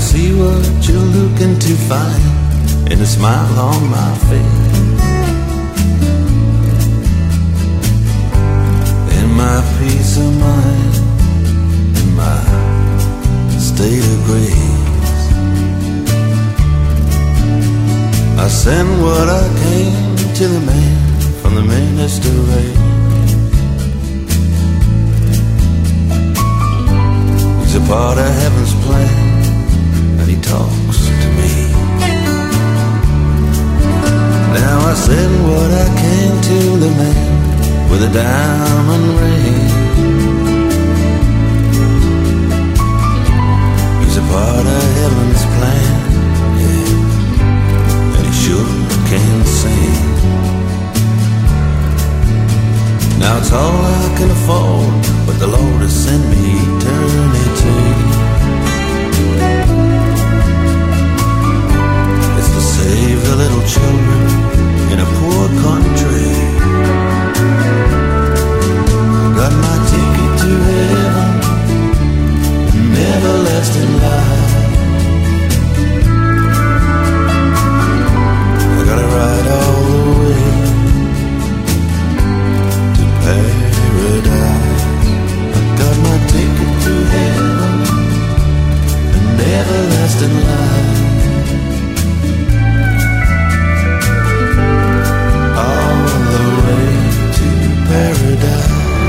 see what you're looking to find in the smile on my face, in my peace of mind, in my state of grace. I send what I came to the man from the minister race. He's a part of heaven's plan, and he talks to me. Now I send what I came to the man with a diamond ring. He's a part of heaven's plan, yeah, and he sure can sing. Now it's all I can afford, but the Lord has sent me eternity. It's to save the little children in a poor country. Got my ticket to heaven, an everlasting life. I gotta ride all the way to paradise. I got my ticket to heaven, an everlasting life. All the way to paradise.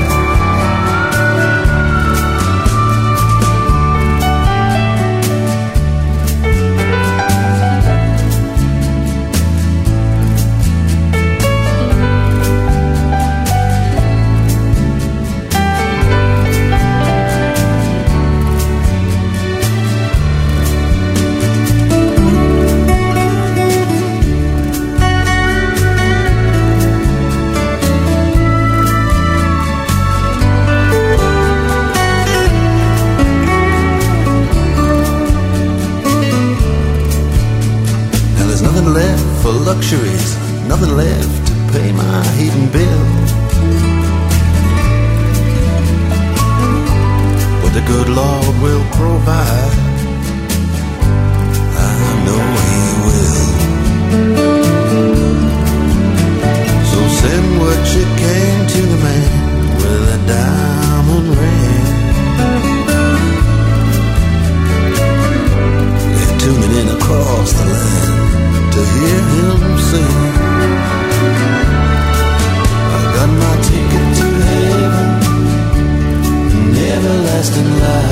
Luxuries, nothing left to pay my heating bill. But the good Lord will provide, I know He will. So send what you came to the man with a diamond ring. They're tuning in across the land to hear him sing. I got my ticket to heaven, an everlasting life.